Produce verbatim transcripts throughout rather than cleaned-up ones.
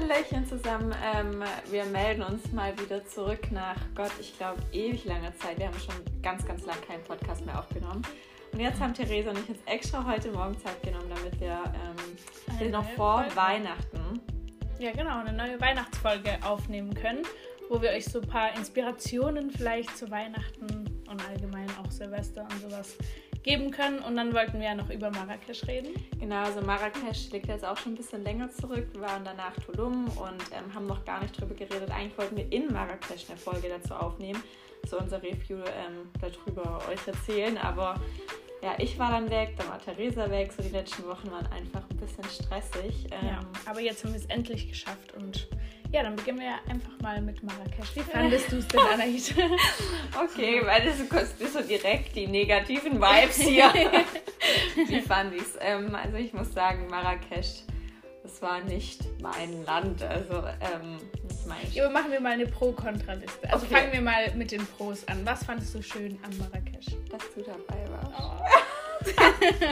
Hallöchen zusammen, ähm, wir melden uns mal wieder zurück nach Gott, ich glaube ewig langer Zeit. Wir haben schon ganz, ganz lange keinen Podcast mehr aufgenommen. Und jetzt haben Theresa und ich uns extra heute Morgen Zeit genommen, damit wir, ähm, wir noch vor Folge. Weihnachten. Ja genau, eine neue Weihnachtsfolge aufnehmen können, wo wir euch so ein paar Inspirationen vielleicht zu Weihnachten und allgemein auch Silvester und sowas geben können. Und dann wollten wir ja noch über Marrakesch reden. Genau, also Marrakesch liegt jetzt auch schon ein bisschen länger zurück. Wir waren danach Tulum und ähm, haben noch gar nicht drüber geredet. Eigentlich wollten wir in Marrakesch eine Folge dazu aufnehmen, so unser Review ähm, darüber euch erzählen. Aber ja, ich war dann weg, dann war Theresa weg. So die letzten Wochen waren einfach ein bisschen stressig. Ähm, ja, aber jetzt haben wir es endlich geschafft und ja, dann beginnen wir einfach mal mit Marrakesch. Wie fandest du es denn, Anaïs? Okay, weil das kostet so direkt die negativen Vibes hier. Wie fand ich es? Ähm, also ich muss sagen, Marrakesch, das war nicht mein Land. Also ähm, nicht mein Ja, aber machen wir mal eine Pro-Kontra-Liste. Also okay. Fangen wir mal mit den Pros an. Was fandest du schön an Marrakesch? Dass du dabei warst. Oh.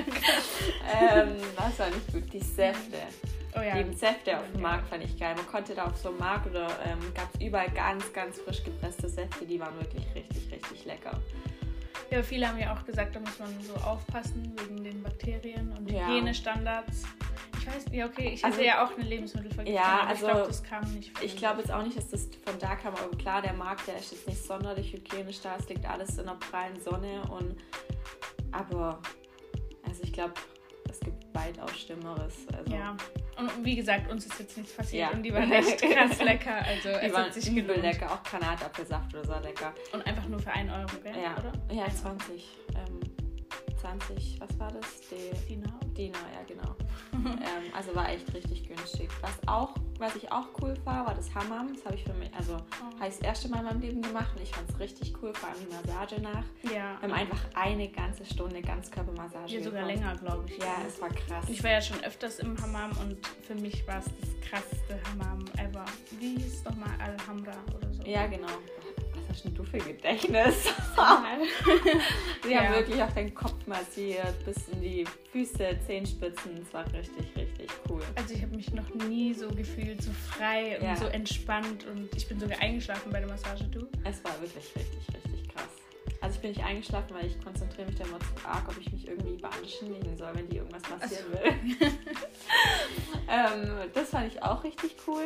ähm, das war nicht gut. Die Säfte. Oh ja. Die Säfte auf dem Markt fand ich geil. Man konnte da auf so einem Markt oder ähm, gab es überall ganz, ganz frisch gepresste Säfte. Die waren wirklich richtig, richtig lecker. Ja, viele haben ja auch gesagt, da muss man so aufpassen wegen den Bakterien und ja. Hygienestandards. Ich weiß, ja okay, ich also, hatte ja auch eine Lebensmittelvergiftung, ja, aber also, ich glaube, das kam nicht von Ich glaube jetzt auch nicht, dass das von da kam, aber klar, der Markt, der ist jetzt nicht sonderlich hygienisch da, es liegt alles in der prallen Sonne und aber, also ich glaube, es gibt weitaus Schlimmeres. Also. Ja, und wie gesagt, uns ist jetzt nichts passiert ja. und die waren echt krass lecker, also die es waren hat sich übel gelohnt. lecker, auch Granatapfelsaft oder so lecker. Und einfach nur für einen Euro, gell? Ja, oder? ja, zwanzig, ähm, zwanzig, was war das? Die Dinar? Dinar, ja genau. ähm, also war echt richtig günstig. Was auch, was ich auch cool war, war das Hammam. Das habe ich für mich, also Oh. habe ich das erste Mal in meinem Leben gemacht und ich fand es richtig cool, vor allem die Massage nach. Ja. Wir haben einfach eine ganze Stunde Ganzkörpermassage Ja, sogar bekommen. länger, glaube ich. Ja, es war krass. Ich war ja schon öfters im Hammam und für mich war es das krasseste Hammam ever. Wie hieß es nochmal? Alhambra oder so. Ja, genau. Was hast denn du für Gedächtnis? Sie Ja. haben wirklich auf den Kopf massiert, bis in die Füße, Zehenspitzen. Es war richtig, richtig cool. Also ich habe mich noch nie so gefühlt, so frei und Ja. so entspannt und ich bin sogar eingeschlafen bei der Massage, du? Es war wirklich richtig, richtig krass. Also ich bin nicht eingeschlafen, weil ich konzentriere mich dann immer zu arg, ob ich mich irgendwie beanisch hinlegen soll, wenn die irgendwas massieren Also. will. ähm, das fand ich auch richtig cool.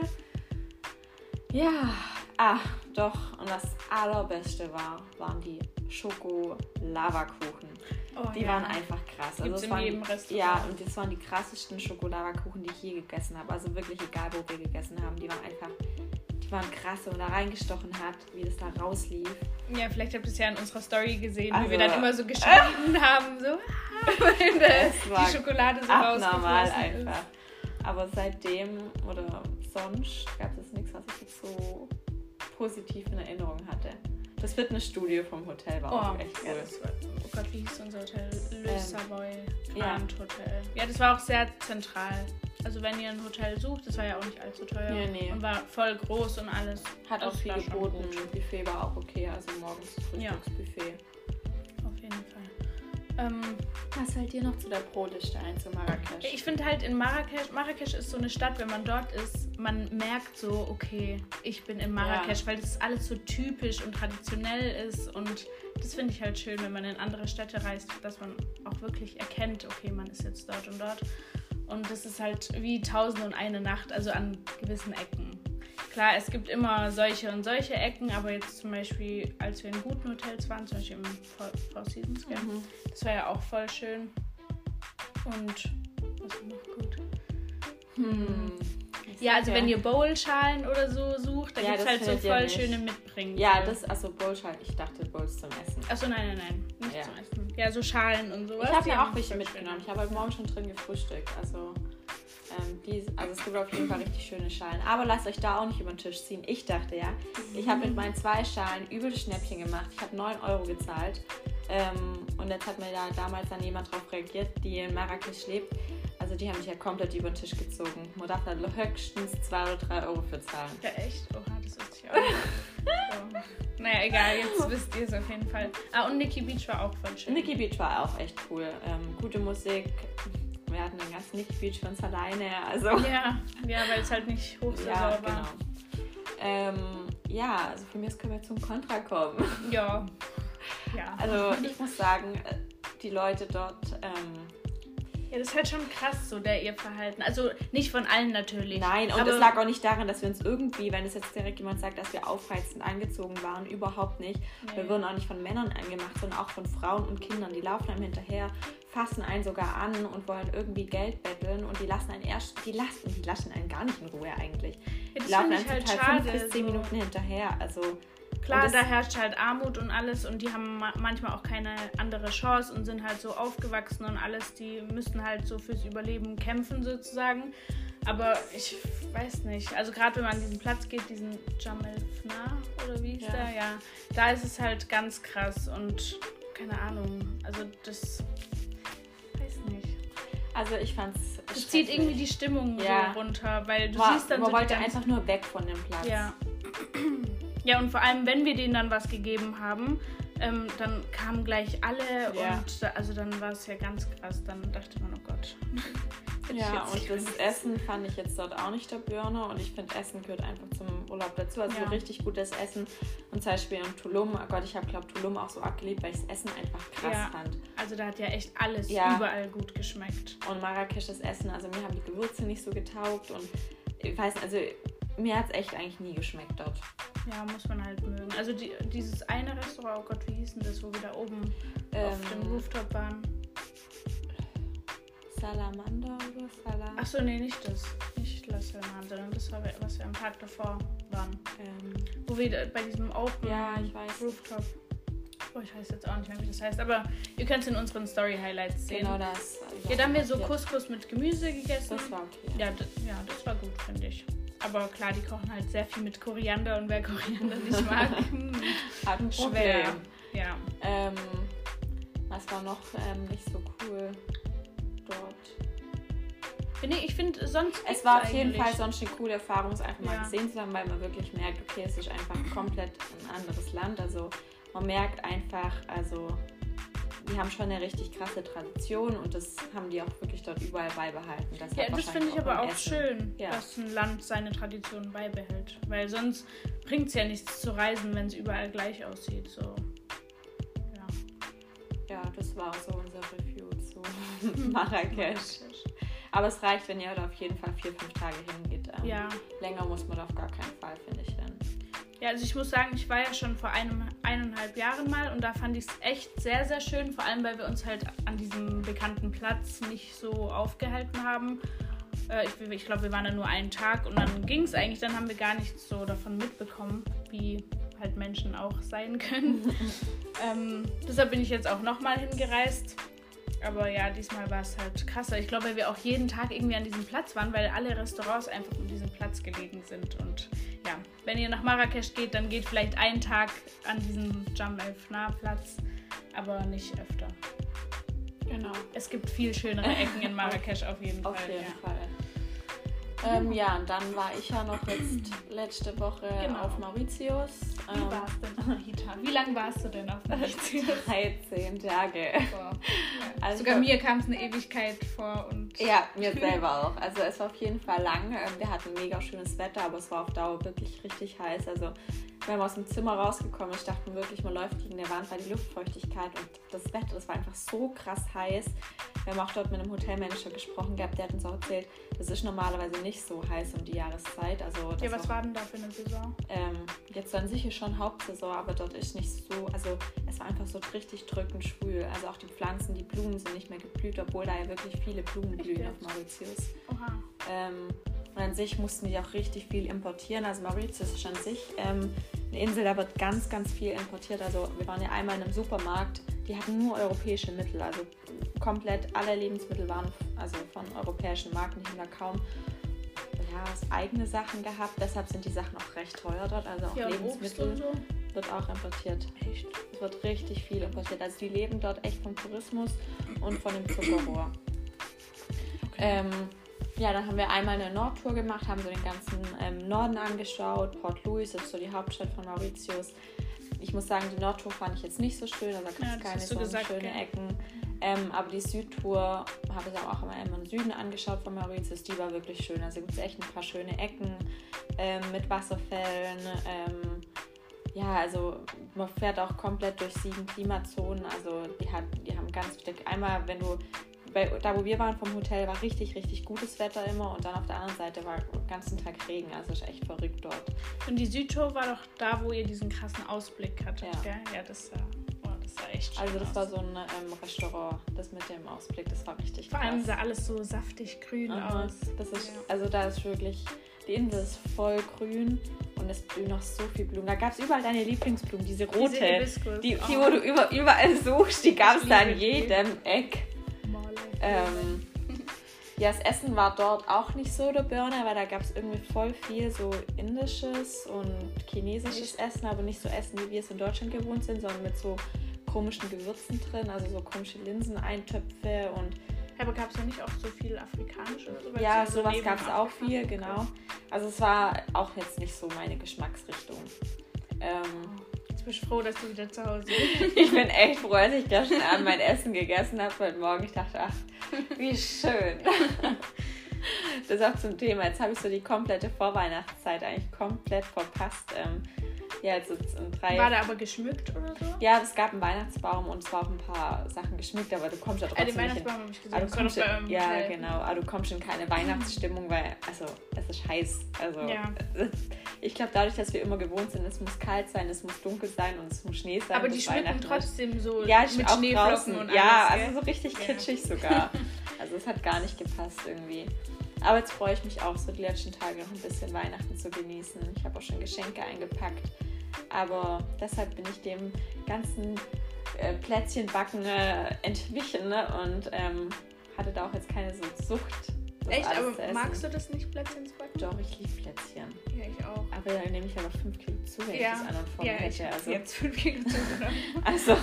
Ja, ah, doch. Und das Allerbeste war, waren die Schoko-Lavakuchen. Oh, Die ja. waren einfach krass. Gibt's das in waren, jedem Restaurant. Ja, und das waren die krassesten Schokolavakuchen, die ich je gegessen habe. Also wirklich egal, wo wir gegessen haben. Die waren einfach, die waren krass. Und da reingestochen hat, wie das da rauslief. Ja, vielleicht habt ihr es ja in unserer Story gesehen, Also, wie wir dann immer so geschrien haben, so, wenn Es war die Schokolade so abnormal rausgeflossen einfach. Aber seitdem oder sonst gab es nichts, was ich jetzt so positiv in Erinnerung hatte. Das Fitnessstudio vom Hotel war auch Oh, echt cool. ja, das war, oh Gott, wie hieß unser Hotel? Le Ähm, Savoy ja. Grand Hotel. Ja, das war auch sehr zentral. Also wenn ihr ein Hotel sucht, das war ja auch nicht allzu teuer. Nee, nee. Und war voll groß und alles. Hat auch Das viel war schon geboten. gut. Buffet war auch okay, also morgens Frühstücksbuffet. Auf jeden Fall. Ähm, Was fällt dir noch zu der Pro-Liste ein, zu Marrakesch? ich finde halt in Marrakesch, Marrakesch ist so eine Stadt, wenn man dort ist, man merkt so, okay, ich bin in Marrakesch, Ja. weil das alles so typisch und traditionell ist und das finde ich halt schön, wenn man in andere Städte reist, dass man auch wirklich erkennt, okay, man ist jetzt dort und dort und das ist halt wie Tausend und eine Nacht, also an gewissen Ecken. Klar, es gibt immer solche und solche Ecken, aber jetzt zum Beispiel, als wir in guten Hotels waren, zum Beispiel im Four, Four Seasons, gell? Mhm. Das war ja auch voll schön. Und was war noch gut? Hm. Ja, also wenn ihr Bowl-Schalen oder so sucht, da Ja, gibt es das halt so findet ihr voll nicht. schöne Mitbringen. Ja, das, also Bowls halt, ich dachte Bowls zum Essen. Achso, nein, nein, nein, nicht Ja. zum Essen. Ja, so Schalen und sowas. Ich habe die mir haben auch welche voll mitgenommen. schön. Ich habe heute Morgen schon drin gefrühstückt. Also, ähm, die, also es gibt auf jeden Fall richtig schöne Schalen. Aber lasst euch da auch nicht über den Tisch ziehen. Ich dachte ja, ich habe mit meinen zwei Schalen übel Schnäppchen gemacht. Ich habe neun Euro gezahlt. Ähm, und jetzt hat mir da damals dann jemand drauf reagiert, die in Marrakesch lebt. Also die haben mich ja komplett über den Tisch gezogen. Man darf da höchstens zwei oder drei Euro für zahlen. Ja, echt? Oha, das wusste ich auch nicht. So. Naja, egal, jetzt wisst ihr es auf jeden Fall. Ah, und Nikki Beach war auch voll schön. Nikki Beach war auch echt cool. Ähm, gute Musik, Wir hatten den ganzen Nicky Beach für uns alleine. Also. Ja, ja, weil es halt nicht Hochsaison ja, war. Genau. Ähm, ja, also von mir aus können wir zum Kontra kommen. Ja. ja. Also ich muss sagen, die Leute dort... Ähm, ja, das ist halt schon krass, so der ihr Verhalten. Also nicht von allen natürlich. Nein, und aber es lag auch nicht daran, dass wir uns irgendwie, wenn es jetzt direkt jemand sagt, dass wir aufreizend angezogen waren, überhaupt nicht. Nee. Wir wurden auch nicht von Männern angemacht, sondern auch von Frauen und Kindern. Die laufen einem hinterher, fassen einen sogar an und wollen irgendwie Geld betteln und die lassen einen erst, die lassen, die lassen einen gar nicht in Ruhe eigentlich. Ja, die laufen einem halt total schade, fünf bis zehn so. Minuten hinterher, also... Klar, da herrscht halt Armut und alles und die haben ma- manchmal auch keine andere Chance und sind halt so aufgewachsen und alles, die müssen halt so fürs Überleben kämpfen sozusagen. Aber ich weiß nicht, also gerade wenn man an diesen Platz geht, diesen Jamel Fna oder wie ist ja. der? Ja, da ist es halt ganz krass und keine Ahnung, also das, weiß nicht. Also ich fand's Das zieht irgendwie die Stimmung ja. so runter, weil du War, siehst dann man so wollte die ganzen, einfach nur weg von dem Platz. Ja. Ja, und vor allem, wenn wir denen dann was gegeben haben, ähm, dann kamen gleich alle ja. und da, also dann war es ja ganz krass. Dann dachte man, oh Gott. Ja, und das Essen fand ich jetzt dort auch nicht der Burner und ich finde, Essen gehört einfach zum Urlaub dazu. Also ja. so richtig gutes Essen und zum Beispiel in Tulum, oh Gott, ich habe glaube Tulum auch so abgeliebt, weil ich das Essen einfach krass ja. fand. Also da hat ja echt alles ja. überall gut geschmeckt. Und Marrakesch, das Essen, also mir haben die Gewürze nicht so getaugt und ich weiß nicht, also mir hat es echt eigentlich nie geschmeckt dort. Ja, muss man halt mögen. Also die, dieses eine Restaurant, oh Gott, wie hieß denn das, wo wir da oben ähm, auf dem Rooftop waren? Salamander oder Salam? Achso, nee, nicht das. Nicht La Salamander, sondern das war, was wir am Tag davor waren. Ähm, wo wir bei diesem Open ja, ich weiß. Rooftop... Oh, ich weiß jetzt auch nicht mehr, wie das heißt, aber ihr könnt es in unseren Story-Highlights sehen. Genau das. Ja, da haben wir so Couscous mit Gemüse gegessen. Das war okay. Ja, d- ja, das war gut, finde ich. Aber klar, die kochen halt sehr viel mit Koriander und wer Koriander nicht mag, hat ein schwer. Ja. Ähm, was war noch ähm, nicht so cool dort? Nee, ich finde sonst. Es war auf eigentlich. jeden Fall sonst eine coole Erfahrung, es einfach Ja. mal gesehen zu haben, weil man wirklich merkt, okay, es ist einfach komplett ein anderes Land. Also man merkt einfach, also die haben schon eine richtig krasse Tradition und das haben die auch wirklich dort überall beibehalten. Das Ja, das finde ich aber auch Essen. schön, ja. dass ein Land seine Tradition beibehält. Weil sonst bringt es ja nichts zu reisen, wenn es überall gleich aussieht. So. Ja. Ja, das war so unser Review zu Marrakesch. Aber es reicht, wenn ihr da auf jeden Fall vier, fünf Tage hingeht. Ähm, Ja. Länger muss man da auf gar keinen Fall, finde ich, hin. Ja, also ich muss sagen, ich war ja schon vor einem, eineinhalb Jahren mal und da fand ich es echt sehr, sehr schön. Vor allem, weil wir uns halt an diesem bekannten Platz nicht so aufgehalten haben. Äh, ich ich glaube, wir waren da nur einen Tag und dann ging es eigentlich. Dann haben wir gar nichts so davon mitbekommen, wie halt Menschen auch sein können. ähm, deshalb bin ich jetzt auch nochmal hingereist. Aber ja, diesmal war es halt krasser. Ich glaube, weil wir auch jeden Tag irgendwie an diesem Platz waren, weil alle Restaurants einfach um diesen Platz gelegen sind. Und ja, wenn ihr nach Marrakesch geht, dann geht vielleicht einen Tag an diesen Jam El Fna Platz, aber nicht öfter. Genau. Es gibt viel schönere Ecken in Marrakesch auf jeden Auf Fall. jeden ja. Fall. Ähm, ja, und dann war ich ja noch jetzt letzte Woche Genau. auf Mauritius. Wie Ähm, war's denn, Anita? Wie lange warst du denn auf Mauritius? dreizehn Tage. Boah. Also Sogar ich- mir kam es eine Ewigkeit vor und Ja, mir selber auch. Also es war auf jeden Fall lang. Ähm, Wir hatten mega schönes Wetter, aber es war auf Dauer wirklich richtig heiß. Also wenn man aus dem Zimmer rausgekommen ist, dachte man wirklich, man läuft gegen der Wand, weil die Luftfeuchtigkeit und das Wetter, das war einfach so krass heiß. Wir haben auch dort mit einem Hotelmanager gesprochen gehabt, der hat uns auch erzählt, das ist normalerweise nicht so heiß um die Jahreszeit. Also das ja, was auch, war denn da für eine Saison? ähm, jetzt an sich ist schon Hauptsaison, aber dort ist nicht so, also es war einfach so richtig drückend schwül. Also auch die Pflanzen, die Blumen sind nicht mehr geblüht, obwohl da ja wirklich viele Blumen Echt blühen jetzt? auf Mauritius. Oha. Ähm, und an sich mussten die auch richtig viel importieren. Also Mauritius ist an sich ähm, eine Insel, da wird ganz, ganz viel importiert. Also wir waren ja einmal in einem Supermarkt, die hatten nur europäische Mittel. Also komplett alle Lebensmittel waren also von europäischen Marken, die haben da kaum ja, eigene Sachen gehabt. Deshalb sind die Sachen auch recht teuer dort. Also auch Ja, und Obst Lebensmittel und so? wird auch importiert. Echt? Es wird richtig viel importiert. Also die leben dort echt vom Tourismus und von dem Zuckerrohr. Okay. Ähm, ja, dann haben wir einmal eine Nordtour gemacht, haben so den ganzen ähm, Norden angeschaut. Port Louis ist so die Hauptstadt von Mauritius. Ich muss sagen, die Nordtour fand ich jetzt nicht so schön, also da Ja, gab es das keine hast du so gesagt, schöne gell? Ecken. Ähm, aber die Südtour habe ich auch immer im Süden angeschaut von Mauritius. Die war wirklich schön. Also gibt es echt ein paar schöne Ecken ähm, mit Wasserfällen. Ähm, ja, also man fährt auch komplett durch sieben Klimazonen. Also die, hat, die haben ganz einmal, wenn du bei, da wo wir waren vom Hotel, war richtig, richtig gutes Wetter immer und dann auf der anderen Seite war den ganzen Tag Regen, also ist echt verrückt dort. Und die Südtour war doch da, wo ihr diesen krassen Ausblick hattet, ja. gell? Ja, das war, oh, das sah echt schön Also das aus. war so ein ähm, Restaurant, das mit dem Ausblick, das war richtig Vor krass. allem sah alles so saftig grün Aha, aus. Das ist, ja. Also da ist wirklich, die Insel ist voll grün und es blühen noch so viele Blumen. Da gab es überall deine Lieblingsblumen, diese rote, diese Hibiskus. die, die oh. wo du über, überall suchst, die gab es da in liebe die. jedem Eck. Ähm, ja, das Essen war dort auch nicht so der Burner, weil da gab es irgendwie voll viel so indisches und chinesisches Essen, aber nicht so Essen, wie wir es in Deutschland gewohnt sind, sondern mit so komischen Gewürzen drin, also so komische Linseneintöpfe und Aber gab es ja nicht auch so viel afrikanisch oder so? ja, sowas gab es auch viel, genau. Also es war auch jetzt nicht so meine Geschmacksrichtung. Ähm, Jetzt bin ich froh, dass du wieder zu Hause bist. Ich bin echt froh, als ich gestern Abend mein Essen gegessen habe heute Morgen. Ich dachte, ach, wie schön. Das ist auch zum Thema. Jetzt habe ich so die komplette Vorweihnachtszeit eigentlich komplett verpasst. Ähm, ja, jetzt in drei... War der aber geschmückt oder so? Ja, es gab einen Weihnachtsbaum und es war auch ein paar Sachen geschmückt, aber du kommst ja trotzdem äh, den nicht in... Weihnachtsbaum habe ich gesehen. Aber du Das war kommst doch in, bei eurem ja, Hotel. genau. Aber du kommst in keine Weihnachtsstimmung, weil, also, es ist heiß. Also, Ja. ich glaube, dadurch, dass wir immer gewohnt sind, es muss kalt sein, es muss dunkel sein und es muss Schnee sein. Aber die bis schmücken Weihnachten ist. trotzdem so Ja, mit auch Schneeflocken draußen. und Ja, alles, also so richtig Ja. kitschig sogar. Also es hat gar nicht gepasst irgendwie. Aber jetzt freue ich mich auch, so die letzten Tage noch ein bisschen Weihnachten zu genießen. Ich habe auch schon Geschenke eingepackt. Aber deshalb bin ich dem ganzen äh, Plätzchenbacken äh, entwichen, ne? Und ähm, hatte da auch jetzt keine so Sucht. das Echt? alles Aber zu essen. magst du das nicht, Plätzchen zu backen? Doch, ich liebe Plätzchen. Ja, ich auch. Aber dann nehme ich aber fünf Kilo zu, wenn Ja. ich das an und vor mir Ja, ich hätte. habe Also, jetzt fünf Kilo zugenommen. also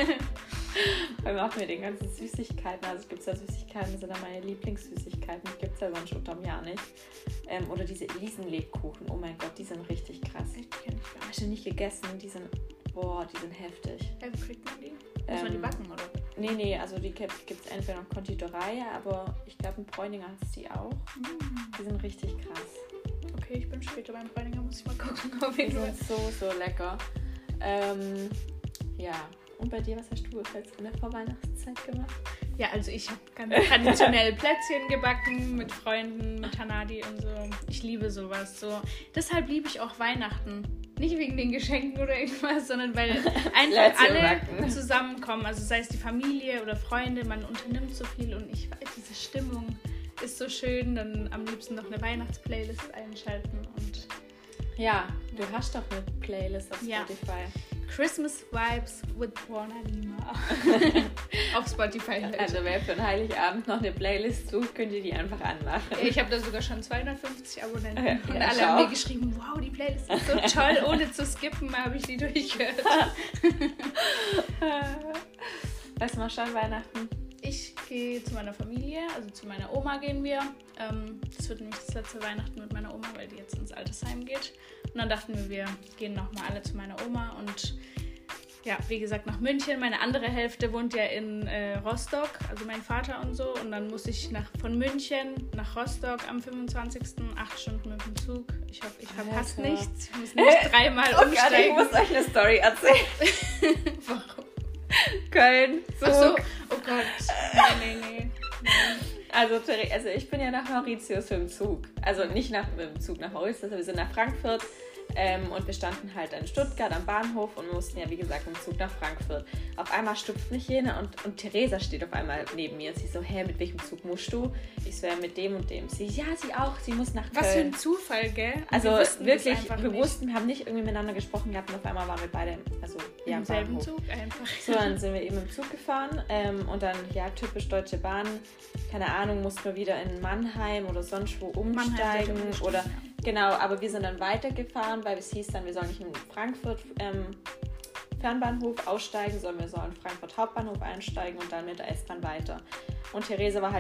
weil wir auch mit den ganzen Süßigkeiten, also es gibt ja Süßigkeiten, das sind dann meine Lieblingssüßigkeiten, die gibt es ja sonst unterm Jahr nicht. Ähm, oder diese Elisenlebkuchen, oh mein Gott, die sind richtig krass. Echt, die kenn ich gar nicht. Hast du nicht gegessen? Die sind, boah, die sind heftig. Ja, wo kriegt man die? Muss man die Ähm, backen, oder? Nee, nee, also die gibt es entweder noch Konditorei, aber ich glaube in Bräuninger hat es die auch. Die sind richtig krass. Okay, ich bin später beim Bräuninger, muss ich mal gucken, auf Die jeden Fall. sind so, so lecker. Ähm, ja, und bei dir, was hast du jetzt in der Vorweihnachtszeit gemacht? Ja, also ich habe ganz traditionell Plätzchen gebacken mit Freunden, mit Hanadi und so. Ich liebe sowas. So. Deshalb liebe ich auch Weihnachten. Nicht wegen den Geschenken oder irgendwas, sondern weil einfach Plätzchen alle backen. zusammenkommen. Also sei es die Familie oder Freunde, man unternimmt so viel und ich weiß, diese Stimmung ist so schön. Dann am liebsten noch eine Weihnachtsplaylist einschalten und Ja, du hast doch eine Playlist auf Ja. Spotify. Christmas Vibes with Buona Lima auf Spotify. Halt. Also wer für einen Heiligabend noch eine Playlist sucht, könnt ihr die einfach anmachen. Ich habe da sogar schon zweihundertfifzig Abonnenten Ja, und ja, alle schau. haben mir geschrieben, wow, die Playlist ist so toll, ohne zu skippen habe ich die durchgehört. Was machst du an Weihnachten? Ich gehe zu meiner Familie, also zu meiner Oma gehen wir. Ähm, das wird nämlich das letzte Weihnachten mit meiner Oma, weil die jetzt ins Altersheim geht. Und dann dachten wir, wir gehen nochmal alle zu meiner Oma und ja, wie gesagt, nach München. Meine andere Hälfte wohnt ja in äh, Rostock, also mein Vater und so. Und dann muss ich nach, von München nach Rostock am fünfundzwanzigsten acht Stunden mit dem Zug. Ich hoffe, ich verpasse Alter. nichts. Ich muss nicht dreimal Oh Gott, ich umsteigen. muss euch eine Story erzählen. Warum? Köln, Zug. Ach so, oh Gott. Nee, nee, nee. Nein. Also, Ther- also ich bin ja nach Mauritius mit dem Zug. Also nicht nach, mit dem Zug nach Mauritius, aber wir sind nach Frankfurt. Ähm, und wir standen halt in Stuttgart am Bahnhof und mussten ja, wie gesagt, mit dem Zug nach Frankfurt. Auf einmal stupft mich jene und, und Theresa steht auf einmal neben mir. Sie so, hä, mit welchem Zug musst du? Ich so, ja, mit dem und dem. Sie, ja, sie auch, sie muss nach Köln. Was für ein Zufall, gell? Und Also wir wussten das wirklich, einfach wir nicht. wussten, wir haben nicht irgendwie miteinander gesprochen gehabt und auf einmal waren wir beide, also ja, Im selben Bahnhof. Zug einfach. So, dann sind wir eben im Zug gefahren ähm, und dann, ja, typisch Deutsche Bahn, keine Ahnung, mussten wir wieder in Mannheim oder sonst wo Mannheim umsteigen sollte umsteigen, oder, ja. genau, aber wir sind dann weitergefahren, weil es hieß dann, wir sollen nicht in Frankfurt ähm, Fernbahnhof aussteigen, sondern wir sollen Frankfurt Hauptbahnhof einsteigen und dann mit der S-Bahn weiter. Und Theresa war halt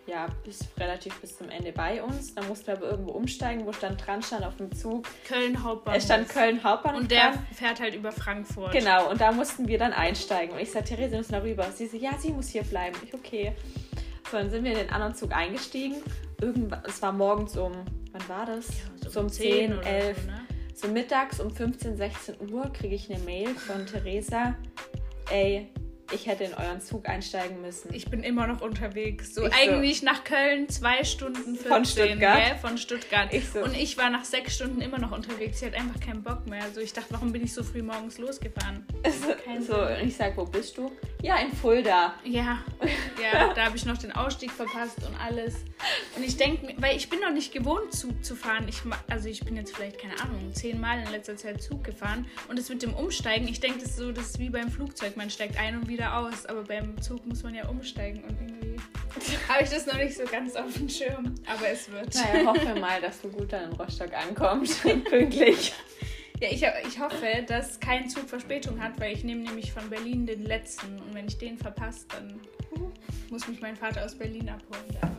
ja, bis relativ bis zum Ende bei uns. Dann mussten wir aber irgendwo umsteigen, wo stand dran stand auf dem Zug. Köln Hauptbahnhof. Es stand Köln Hauptbahnhof. Und der dran. fährt halt über Frankfurt. Genau, und da mussten wir dann einsteigen. Und ich sagte, Therese, wir müssen da rüber. Sie so, ja, sie muss hier bleiben. Ich, okay. So, dann sind wir in den anderen Zug eingestiegen. Irgendwann, es war morgens um, wann war das? Ja, so um zehn, elf. So, ne? So mittags um fünfzehn, sechzehn Uhr kriege ich eine Mail von Theresa. Ey, ich hätte in euren Zug einsteigen müssen. Ich bin immer noch unterwegs. So ich eigentlich so, nach Köln zwei Stunden vierzehn. Von Stuttgart? Gell? Von Stuttgart. Ich so. Und ich war nach sechs Stunden immer noch unterwegs. Ich hatte einfach keinen Bock mehr. Also ich dachte, warum bin ich so früh morgens losgefahren? So, so, und ich sage, wo bist du? Ja, in Fulda. Ja, ja, da habe ich noch den Ausstieg verpasst und alles. Und ich denke, weil ich bin noch nicht gewohnt, Zug zu fahren. Ich, also ich bin jetzt vielleicht, keine Ahnung, zehnmal in letzter Zeit Zug gefahren. Und das mit dem Umsteigen, ich denke, das ist so, das ist wie beim Flugzeug. Man steigt ein und wieder aus. Aber beim Zug muss man ja umsteigen. Und irgendwie habe ich das noch nicht so ganz auf dem Schirm. Aber es wird. Naja, hoffe mal, dass du gut dann in Rostock ankommst. Pünktlich. Ja, ich, ich hoffe, dass kein Zug Verspätung hat, weil ich nehme nämlich von Berlin den letzten. Und wenn ich den verpasse, dann muss mich mein Vater aus Berlin abholen. Ja.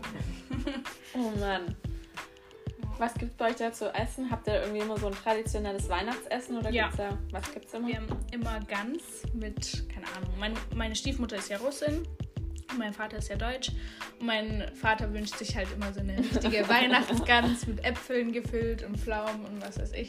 Oh Mann. Was gibt es bei euch da zu essen? Habt ihr irgendwie immer so ein traditionelles Weihnachtsessen? Oder ja. gibt's da, was gibt es immer? Wir haben immer Gans mit, keine Ahnung, mein, meine Stiefmutter ist ja Russin. Und mein Vater ist ja deutsch. Und mein Vater wünscht sich halt immer so eine richtige Weihnachtsgans mit Äpfeln gefüllt und Pflaumen und was weiß ich.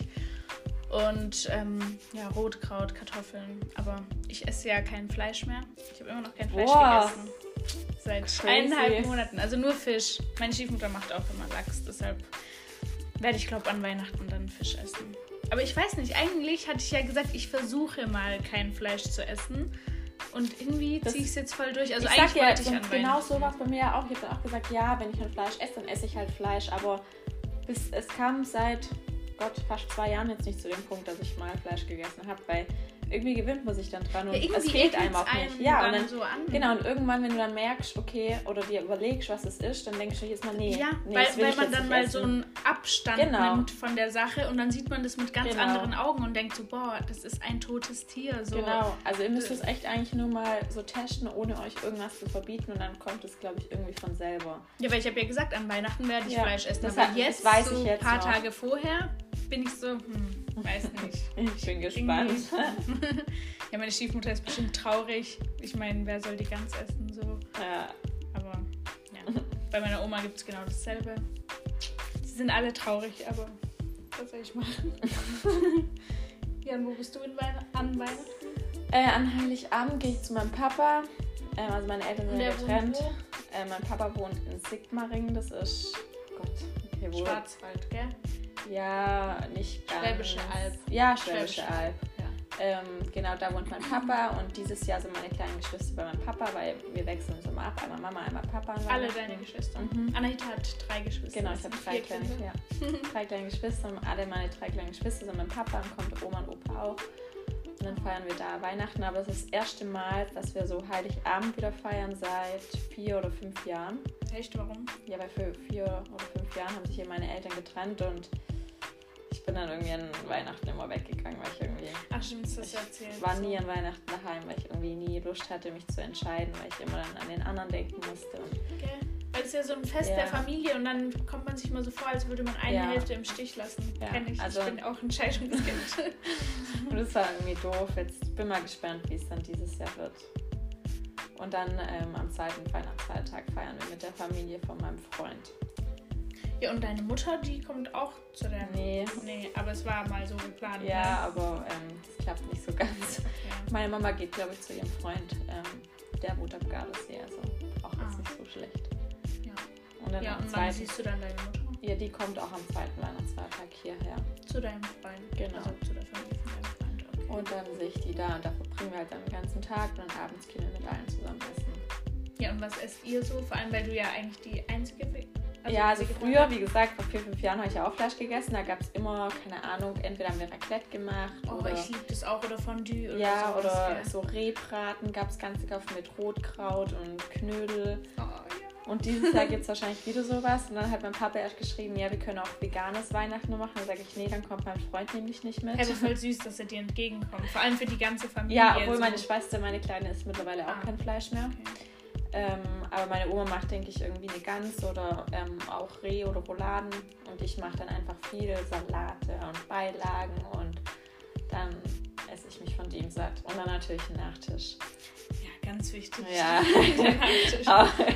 Und ähm, ja, Rotkraut, Kartoffeln. Aber ich esse ja kein Fleisch mehr. Ich habe immer noch kein Fleisch Boah. gegessen. Seit Crazy. eineinhalb Monaten. Also nur Fisch. Meine Stiefmutter macht auch immer Lachs. Deshalb werde ich, glaube ich, an Weihnachten dann Fisch essen. Aber ich weiß nicht. Eigentlich hatte ich ja gesagt, ich versuche mal kein Fleisch zu essen. Und irgendwie ziehe ich es jetzt voll durch. Also ich eigentlich sag ja, wollte ich an genau Weihnachten. so war es bei mir auch. Ich habe dann auch gesagt, ja, wenn ich ein Fleisch esse, dann esse ich halt Fleisch. Aber bis es kam seit Gott fast zwei Jahren jetzt nicht zu dem Punkt, dass ich mal Fleisch gegessen habe, weil irgendwie gewöhnt man sich dann dran und Ja, es fehlt einem auch nicht. Ja, dann und dann, so an. genau, und irgendwann, wenn du dann merkst, okay, oder dir überlegst, was es ist, dann denkst du jetzt mal, nee, Ja, nee weil, das will weil ich man jetzt dann nicht mal essen. so einen Abstand Genau. nimmt von der Sache und dann sieht man das mit ganz Genau. anderen Augen und denkt so, boah, das ist ein totes Tier. So. Genau, also ihr müsst es echt eigentlich nur mal so testen, ohne euch irgendwas zu verbieten und dann kommt es, glaube ich, irgendwie von selber. Ja, weil ich habe ja gesagt, an Weihnachten werde ich Ja, Fleisch essen. das Aber hat- jetzt, das weiß so ich ein jetzt paar noch. Tage vorher, bin ich so, hm, weiß nicht. Ich bin gespannt. Ja, meine Stiefmutter ist bestimmt traurig. Ich meine, wer soll die Gans essen? So. Ja. Aber ja, bei meiner Oma gibt es genau dasselbe. Die sind alle traurig, aber was soll ich machen? Ja, und wo bist du in Weihn- an Weihnachten? Äh, an Heiligabend gehe ich zu meinem Papa. Ähm, also meine Eltern sind Und ja der wohnt getrennt. wo? Äh, mein Papa wohnt in Sigmaringen. Das ist, Gott, okay, wo? Schwarzwald, gell? Ja, nicht ganz. Schwäbische Alb. Ja, Schwäbische, Schwäbische Alb. Ja. Ähm, genau, da wohnt mein Papa und dieses Jahr sind meine kleinen Geschwister bei meinem Papa, weil wir wechseln uns immer ab. Einmal Mama, einmal Papa. an Alle Weihnachten. deine Geschwister. Mhm. Anahita hat drei Geschwister. Genau, Das ich habe sind drei vier kleine, Kinder. ja, drei kleine Geschwister und alle meine drei kleinen Geschwister sind mein Papa und kommt Oma und Opa auch. Und dann feiern wir da Weihnachten, aber es ist das erste Mal, dass wir so Heiligabend wieder feiern seit vier oder fünf Jahren. Echt, warum? Ja, weil für vier oder fünf Jahren haben sich hier meine Eltern getrennt und ich bin dann irgendwie an Weihnachten immer weggegangen, weil ich irgendwie... Ach stimmt, das hast du erzählt. Ich war nie an Weihnachten daheim, weil ich irgendwie nie Lust hatte, mich zu entscheiden, weil ich immer dann an den anderen denken musste. Und Gell? Weil es ist ja so ein Fest Ja. der Familie und dann kommt man sich mal so vor, als würde man eine Ja. Hälfte im Stich lassen. Ja, Kenn ich. also- Ich bin auch Entscheidungskind. Und das war irgendwie doof. Jetzt bin mal gespannt, wie es dann dieses Jahr wird. Und dann ähm, am zweiten Weihnachtsfeiertag feiern wir mit der Familie von meinem Freund. Ja, und deine Mutter, die kommt auch zu der... Nee. Nee, aber es war mal so geplant. Ja, aber ähm, das klappt nicht so ganz. Ne? Ja. Meine Mama geht, glaube ich, zu ihrem Freund. Ähm, der wohnt am Gardasee, also auch jetzt Ah. nicht so schlecht. Ja. Und dann Ja, am und wann zweiten... siehst du dann deine Mutter? Ja, die kommt auch am zweiten Weihnachtsfeiertag hierher. Zu deinem Freund. Genau. Also zu der Familie von deinem Freund. Okay. Und dann sehe ich die da und da verbringen wir halt dann den ganzen Tag und dann abends gehen wir mit allen zusammen essen. Ja, und was esst ihr so? Vor allem, weil du ja eigentlich die einzige... Ja, also einzige früher, wie gesagt, vor vier, fünf Jahren habe ich ja auch Fleisch gegessen. Da gab es immer, keine Ahnung, entweder haben wir Raclette gemacht Oh, oder, ich liebe das auch. Oder Fondue oder ja, sowas, oder gell? so Rehbraten gab es ganz gekauft mit Rotkraut und Knödel. Oh, ja. Und dieses Jahr gibt es wahrscheinlich wieder sowas. Und dann hat mein Papa erst geschrieben, ja, wir können auch veganes Weihnachten nur machen. Dann sage ich, nee, dann kommt mein Freund nämlich nicht mit. Hey, aber voll süß, dass er dir entgegenkommt. Vor allem für die ganze Familie. Ja, obwohl so. meine Schwester, meine Kleine, isst mittlerweile auch Ah. kein Fleisch mehr. Okay. Ähm, aber meine Oma macht, denke ich, irgendwie eine Gans oder ähm, auch Reh oder Rouladen. Und ich mache dann einfach viele Salate und Beilagen und dann esse ich mich von dem satt. Und dann natürlich ein Nachtisch. Ja, ganz wichtig. Ja, der Nachtisch.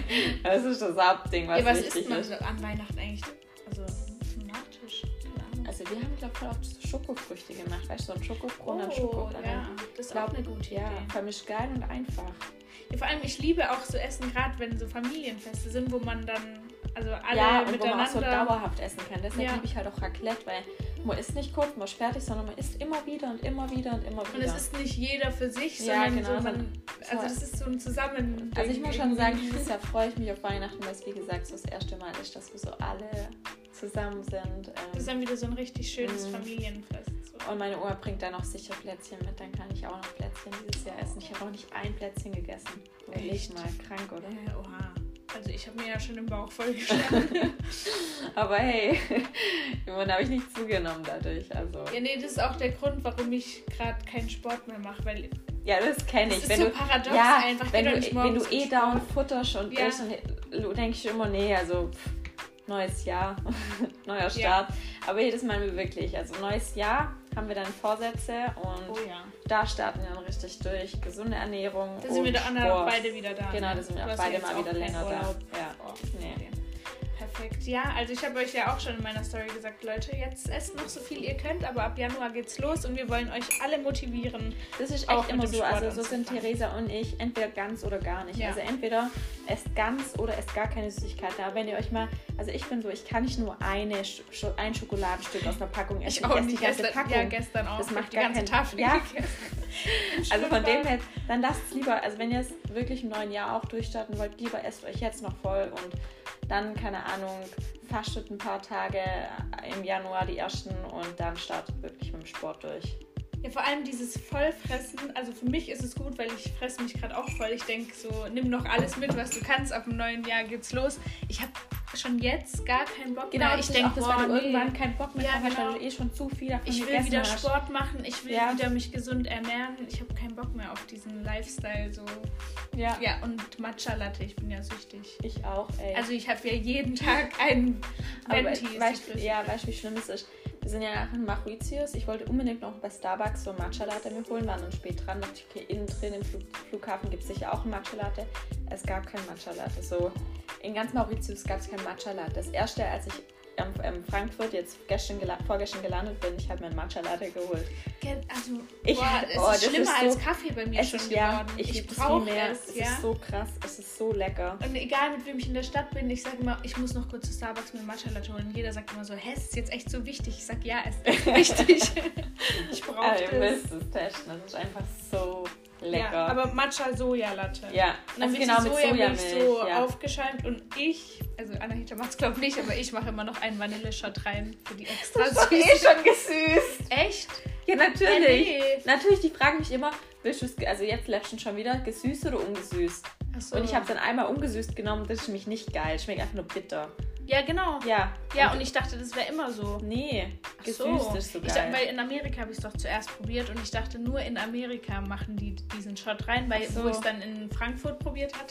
Das ist das Hauptding, was, ja, was wichtig isst man ist. an Weihnachten eigentlich? Also ein Nachtisch? Also wir haben, glaube ich, voll oft so Schokofrüchte gemacht. Weißt du, so ein Schokobrunnen oh, und Schokobrunnen. ja, das ist glaub, auch eine gute ja, Idee. vermischt geil und einfach. Ja, vor allem, ich liebe auch so Essen, gerade wenn so Familienfeste sind, wo man dann, also alle ja, und miteinander... wo man auch so dauerhaft essen kann. Deshalb ja. liebe ich halt auch Raclette, weil man isst nicht kurz, man ist fertig, sondern man isst immer wieder und immer wieder und immer wieder. Und es ist nicht jeder für sich, ja, sondern genau, so man... Also das ist so ein Zusammen... Also ich muss schon sagen, dieses Jahr freue ich mich auf Weihnachten, weil es, wie gesagt, so das erste Mal ist, dass wir so alle zusammen sind. Ähm, das ist dann wieder so ein richtig schönes mh. Familienfest. So. Und meine Oma bringt dann auch sicher Plätzchen mit, dann kann ich auch noch Plätzchen dieses Jahr essen. Ich habe noch nicht ein Plätzchen gegessen. Echt mal krank, oder? Äh, oha. Also ich habe mir ja schon im Bauch vollgeschlagen. Aber hey, immerhin habe ich nicht zugenommen dadurch. Also. Ja, nee, das ist auch der Grund, warum ich gerade keinen Sport mehr mache, weil... Ja, das kenne ich. Das ist wenn so du, paradox ja, einfach. Wenn du, nicht wenn du morgens eh zum dauernd Sport. futterst und Ja. isst, dann denke ich immer, nee, also pff, neues Jahr, neuer Start. Ja. Aber jedes Mal wirklich, also neues Jahr haben wir dann Vorsätze und Oh ja. da starten wir dann richtig durch. Gesunde Ernährung Da und sind wir dann Sport. auch beide wieder da. Genau, ne? da sind wir Du auch hast beide jetzt mal auch wieder keinen länger da. Urlaub. Ja. Oh, Nee. okay. Perfekt. Ja, also ich habe euch ja auch schon in meiner Story gesagt, Leute, jetzt esst noch so viel ihr könnt, aber ab Januar geht's los und wir wollen euch alle motivieren. Das ist Auch echt mit immer dem so, Sport also so sind anzufangen. Theresa und ich entweder ganz oder gar nicht. Ja. Also entweder esst ganz oder esst gar keine Süßigkeiten. Aber wenn ihr euch mal, also ich bin so, ich kann nicht nur eine, Sch- ein Schokoladenstück aus einer Packung essen. Ich auch esse nicht die ganze gestern, Packung. ja, gestern auch. Das macht die gar ganze keinen- Tafel Ja. gegessen. Also von Schlimm dem her, dann lasst es lieber, also wenn ihr es wirklich im neuen Jahr auch durchstarten wollt, lieber esst euch jetzt noch voll und dann, keine Ahnung, fastet ein paar Tage im Januar die ersten und dann startet wirklich mit dem Sport durch. Ja, vor allem dieses Vollfressen, also für mich ist es gut, weil ich fresse mich gerade auch voll. Ich denke so, nimm noch alles mit, was du kannst, ab dem neuen Jahr geht's los. Ich habe schon jetzt gar keinen Bock Genau, mehr. ich Ich denke, denke, weil du nee. irgendwann keinen Bock mehr Ja, drauf hast, genau. weil du eh schon zu viel davon Ich will gegessen wieder hast. Sport machen, ich will Ja. wieder mich gesund ernähren. Ich habe keinen Bock mehr auf diesen Lifestyle so. Ja. Ja, und Matcha Latte, ich bin ja süchtig. Ich auch, ey. Also ich habe ja jeden Tag einen Aber Venti. ist weißt, die Flüssigkeit. ja, weißt du, wie schlimm es ist? Wir sind ja nachher in Mauritius. Ich wollte unbedingt noch bei Starbucks so ein Matcha-Latte mir holen, waren dann spät dran. Dachte ich, okay, innen drin im Flug, Flughafen gibt es sicher auch ein Matcha-Latte. Es gab kein Matcha-Latte. So, in ganz Mauritius gab es kein Matcha-Latte. Das erste, als ich in ähm, Frankfurt jetzt gestern gela- vorgestern gelandet bin, ich habe mir ein Matcha-Latte geholt. Ge- Also, Ich- boah, es oh, ist das schlimmer ist so- als Kaffee bei mir Es schon ist, ja, geworden. ich, Ich liebe es viel brauche mehr. es, Es ja. ist so krass, es ist so lecker. Und egal mit wem ich in der Stadt bin, ich sage immer, ich muss noch kurz zu Starbucks mit Matcha Latte holen. Und jeder sagt immer so, hä, ist jetzt echt so wichtig? Ich sag, ja, es ist echt wichtig. Ich brauche Ah, ihr das. müsst es testen, das ist einfach so lecker. Ja, aber Matcha Soja Latte. ja, Und dann also wird genau die mit Sojamilch Sojamilch. so ja. aufgeschäumt und ich, also Anahita macht es glaube ich nicht, aber ich mache immer noch einen Vanilleshot rein für die extra Das ist doch süß. eh schon gesüßt. Echt? Ja, natürlich. Ja, nee. Natürlich, die fragen mich immer, willst du es, also jetzt letztens schon wieder, gesüßt oder ungesüßt? Achso. Und ich habe es dann einmal ungesüßt genommen, das ist nämlich nicht geil, schmeckt einfach nur bitter. Ja, genau. Ja. Ja, und ich dachte, das wäre immer so. Nee, Ach gesüßt so. ist so Ich geil. dachte, weil in Amerika habe ich es doch zuerst probiert und ich dachte, nur in Amerika machen die diesen Shot rein, weil Ach so. wo ich es dann in Frankfurt probiert hatte.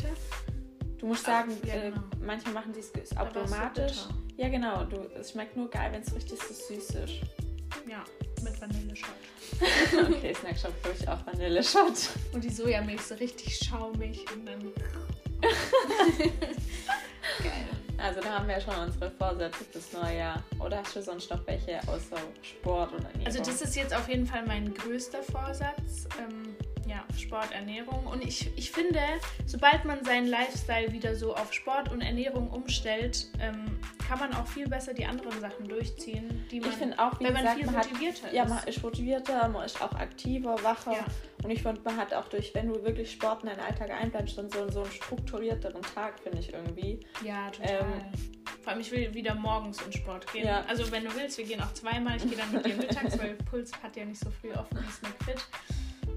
du musst sagen, ja, äh, genau. manchmal machen die es ges- Da war's so automatisch. bitter. Ja, genau, du, es schmeckt nur geil, wenn es richtig so süß ist. Ja, mit Vanilleshot. Okay, Snackshop habe ich auch Vanilleshot. Und die Sojamilch so richtig schaumig und dann... Geil. Also da haben wir ja schon unsere Vorsätze fürs neue Jahr. Oder hast du sonst noch welche außer Sport und Ernährung? Also das ist jetzt auf jeden Fall mein größter Vorsatz. Ähm, ja, Sport, Ernährung. Und ich, ich finde, sobald man seinen Lifestyle wieder so auf Sport und Ernährung umstellt, ähm, kann man auch viel besser die anderen Sachen durchziehen, die man, ich finde auch, wie weil man gesagt, viel man hat, motivierter ja, ist. man ist motivierter, man ist auch aktiver, wacher. Ja. Und ich finde, man hat auch durch, wenn du wirklich Sport in deinen Alltag einplanst, dann so, so einen strukturierteren Tag, finde ich irgendwie. Ja, total. Ähm, Vor allem, ich will wieder morgens in Sport gehen. Ja. Also wenn du willst, wir gehen auch zweimal. Ich gehe dann mit dir mittags, weil Puls hat ja nicht so früh offen wie Snackfit.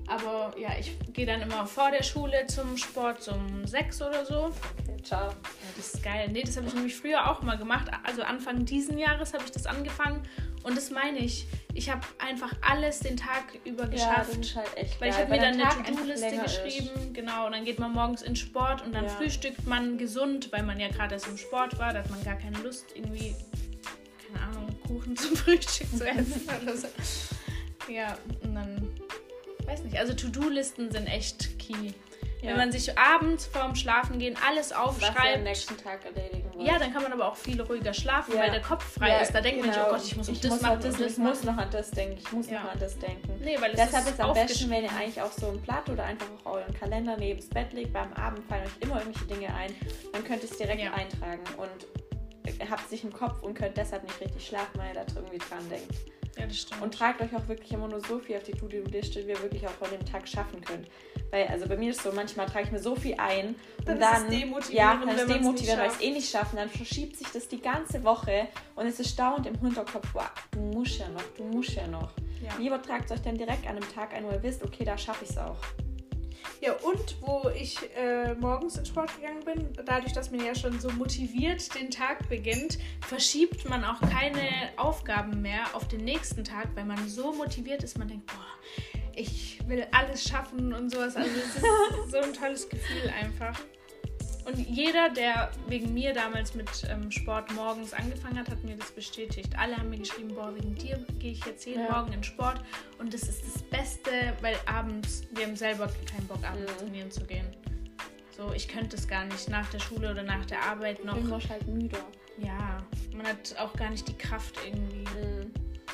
Aber ja, ich gehe dann immer vor der Schule zum Sport, so um sechs oder so. Okay, ciao. Ja, das ist geil. Nee, das habe ich nämlich früher auch mal gemacht. Also Anfang diesen Jahres habe ich das angefangen. Und das meine ich. Ich habe einfach alles den Tag über geschafft. Ja, das ist halt echt weil geil, ich habe mir dann der eine Tag To-Do-Liste einfach länger geschrieben. ist. Genau, und dann geht man morgens in Sport und dann Ja. frühstückt man gesund, weil man ja gerade erst im Sport war. Da hat man gar keine Lust, irgendwie, keine Ahnung, Kuchen zum Frühstück zu essen oder so. Ja, und dann, weiß nicht, also To-Do-Listen sind echt key. Ja. Wenn man sich abends vorm Schlafengehen alles Was ihr am aufschreibt, nächsten Tag erledigen wollt. ja, dann kann man aber auch viel ruhiger schlafen, Ja. weil der Kopf frei Ja, ist. Da denkt man sich, genau. oh Gott, ich muss noch ich das muss machen noch das, und das ich muss machen. noch an das denken, ich muss Ja. noch an das denken. Nee, weil es Deshalb ist ist es am besten, wenn ihr aufgeschrieben. eigentlich auch so ein Blatt oder einfach auch euren Kalender neben das Bett legt. Beim Abend fallen euch immer irgendwelche Dinge ein. Dann könnt ihr es direkt Ja. eintragen und habt sich im Kopf und könnt deshalb nicht richtig schlafen, weil ihr da irgendwie dran denkt. Ja, das stimmt. Und tragt euch auch wirklich immer nur so viel auf die To-Do-Liste, wie ihr wirklich auch von dem Tag schaffen könnt. Weil, also bei mir ist es so, manchmal trage ich mir so viel ein und Dann dann, ist es demotivierend, ja, dann ist wenn man's nicht demotivierend, weil ich es schafft. eh nicht schaffen, dann verschiebt sich das die ganze Woche und es ist dauernd im Hinterkopf, wow, du musst ja noch, du musst ja noch. Ja. Lieber tragt euch dann direkt an einem Tag ein, wo ihr wisst, okay, da schaffe ich es auch. Ja, und wo ich äh, morgens in Sport gegangen bin, dadurch, dass man ja schon so motiviert den Tag beginnt, verschiebt man auch keine Aufgaben mehr auf den nächsten Tag, weil man so motiviert ist, man denkt, boah, ich will alles schaffen und sowas. Also es ist so ein tolles Gefühl einfach. Und jeder, der wegen mir damals mit ähm, Sport morgens angefangen hat, hat mir das bestätigt. Alle haben mir geschrieben, boah, wegen dir gehe ich jetzt jeden Ja. Morgen in Sport. Und das ist das Beste, weil abends, wir haben selber keinen Bock, abends Mhm. trainieren zu gehen. So, ich könnte es gar nicht nach der Schule oder nach der Arbeit noch. Irgendwann halt müde. Ja, man hat auch gar nicht die Kraft irgendwie. Mhm.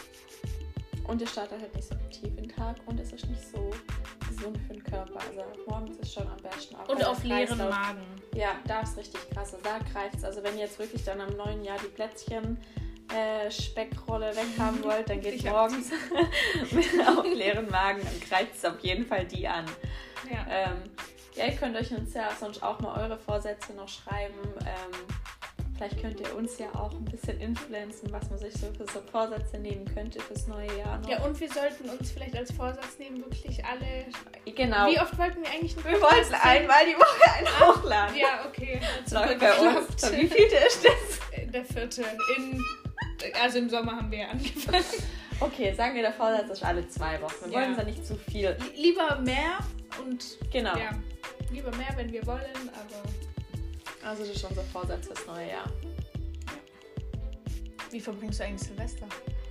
Und ihr startet halt nicht so aktiv in den Tag und es ist nicht so gesund für den Körper. Also morgens ist schon am besten. Auch Und weil auf der leeren Kreislauf- Magen. Ja, da ist richtig krass. Also da greift es. Also wenn ihr jetzt wirklich dann am neuen Jahr die Plätzchen äh, Speckrolle weghaben wollt, dann geht Richtig morgens mit auf leeren Magen, dann greift es auf jeden Fall die an. Ja. Ähm, ja, ihr könnt euch uns ja sonst auch mal eure Vorsätze noch schreiben. Ähm, vielleicht könnt ihr uns ja auch ein bisschen influenzen, was man sich so für so Vorsätze nehmen könnte fürs neue Jahr noch. Ja, und wir sollten uns vielleicht als Vorsatz nehmen, wirklich alle... Genau. Wie oft wollten wir eigentlich einen Wir wollten einmal die Woche einen hochladen. Ja, okay. hat's Läuft super bei uns. geklappt. So, wie vielte ist das? Der vierte. In, also im Sommer haben wir ja angefangen. Okay, sagen wir, der Vorsatz ist alle zwei Wochen. Wir Ja. wollen es ja nicht zu viel. Lieber mehr und Genau. ja, lieber mehr, wenn wir wollen, aber Also das ist unser Vorsatz fürs neue Jahr. wie verbringst du eigentlich Silvester?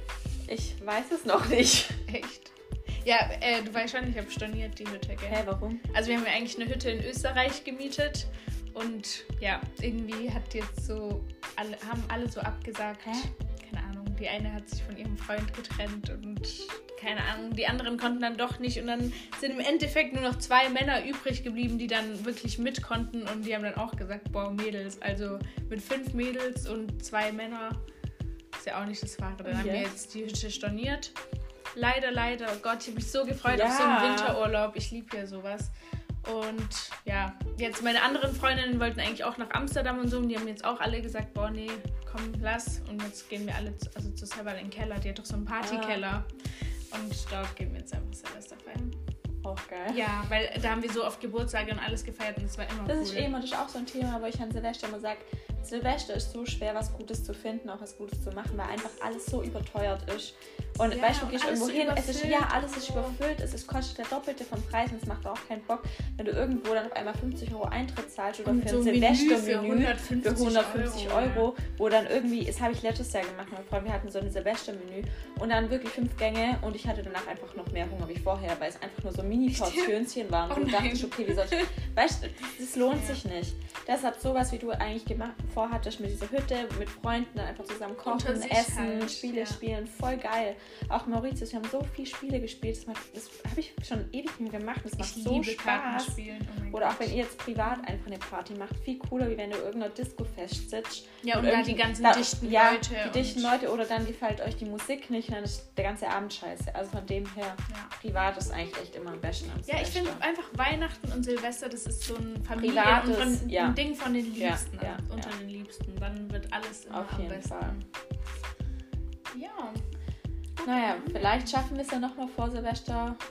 Ich weiß es noch nicht. Echt? Ja, äh, du weißt schon, ich habe storniert die Hütte, gell? Hä, warum? Also wir haben ja eigentlich eine Hütte in Österreich gemietet und ja, irgendwie hat jetzt so, alle, haben alle so abgesagt. Hä? Keine Ahnung, die eine hat sich von ihrem Freund getrennt und keine Ahnung, die anderen konnten dann doch nicht und dann sind im Endeffekt nur noch zwei Männer übrig geblieben, die dann wirklich mit konnten und die haben dann auch gesagt, boah, Mädels, also mit fünf Mädels und zwei Männer ist ja auch nicht das Wahre. Dann haben wir jetzt die Hütte storniert. Leider, leider, oh Gott, ich habe mich so gefreut Ja. auf so einen Winterurlaub, ich liebe ja sowas. Und ja, jetzt meine anderen Freundinnen wollten eigentlich auch nach Amsterdam und so und die haben jetzt auch alle gesagt, boah, nee, komm, lass. Und jetzt gehen wir alle zu, also zu Sarah in den Keller, die hat doch so einen Partykeller. Und dort gehen wir jetzt einfach Silvester feiern. Auch geil. Ja, weil da haben wir so oft Geburtstage und alles gefeiert und es war immer Das cool. ist eh immer, das ist auch so ein Thema, wo ich an Silvester immer sage, Silvester ist so schwer, was Gutes zu finden, auch was Gutes zu machen, weil einfach alles so überteuert ist. Und Ja, weißt du, du und gehst alles irgendwo so hin, es ist, überfüllt ja, alles ist so. überfüllt, es ist, kostet der Doppelte vom Preis und es macht auch keinen Bock, wenn du irgendwo dann auf einmal fünfzig Euro Eintritt zahlst oder Und für so ein ein Menü Silvestermenü für hundertfünfzig für hundertfünfzig Euro, Euro, wo dann irgendwie, das habe ich letztes Jahr gemacht, mein Freund, wir hatten so ein Silvestermenü und dann wirklich fünf Gänge und ich hatte danach einfach noch mehr Hunger wie vorher, weil es einfach nur so Mini-Portionchen waren Oh und du nein. dachtest, okay, wie soll ich, weißt du, das lohnt Ja. sich nicht. Deshalb sowas, wie du eigentlich gemacht, vorhattest mit dieser Hütte, mit Freunden, dann einfach zusammen Unter kochen, sich essen, halt, Spiele ja. spielen, voll geil. Auch Mauritius, wir haben so viele Spiele gespielt, das, macht- das habe ich schon ewig nicht mehr gemacht, das macht Ich so liebe Spaß. Kartenspielen. Oh mein Oder auch Gott. wenn ihr jetzt privat einfach eine Party macht, viel cooler, wie wenn du irgendeiner Disco festsitzt. Ja, und da irgendwie- die ganzen da, dichten ja, Leute. die dichten und, Leute oder dann gefällt euch die Musik nicht, dann ist der ganze Abend scheiße. Also von dem her, Ja. privat ist eigentlich echt immer am besten. Am Ja, ich finde Silvester. einfach Weihnachten und Silvester, das ist so ein Familien- Privates, und ein, ja. ein Ding von den Ja, Liebsten, ja, also unter ja. den Liebsten. Dann wird alles immer Auf am jeden besten. Fall. Ja. Naja, vielleicht schaffen wir es ja nochmal vor Silvester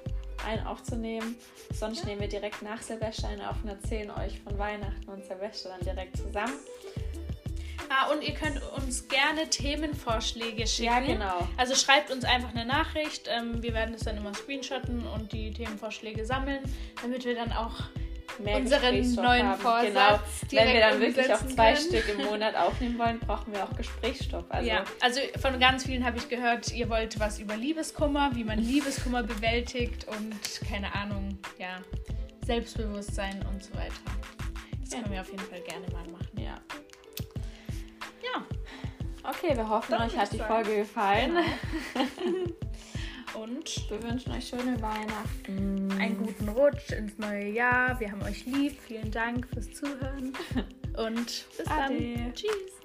einen aufzunehmen. Sonst Ja. nehmen wir direkt nach Silvester einen auf und erzählen euch von Weihnachten und Silvester dann direkt zusammen. Ah, und ihr könnt uns gerne Themenvorschläge schicken. Ja, genau. Also schreibt uns einfach eine Nachricht. Ähm, wir werden das dann immer screenshotten und die Themenvorschläge sammeln, damit wir dann auch Mehr unseren Gesprächsstoff neuen haben. Vorsatz Genau. Wenn wir dann direkt wirklich auch umsetzen zwei können. Stück im Monat aufnehmen wollen, brauchen wir auch Gesprächsstoff. Also ja, also von ganz vielen habe ich gehört, ihr wollt was über Liebeskummer, wie man Liebeskummer bewältigt und keine Ahnung, ja, Selbstbewusstsein und so weiter. Das Ja. können wir auf jeden Fall gerne mal machen. ja. Ja, Okay, wir hoffen, Dann euch würde hat ich die sagen. Folge gefallen. und Wir wünschen euch schöne Weihnachten. einen guten Rutsch ins neue Jahr. Wir haben euch lieb. Vielen Dank fürs Zuhören und bis Ade. dann. Tschüss.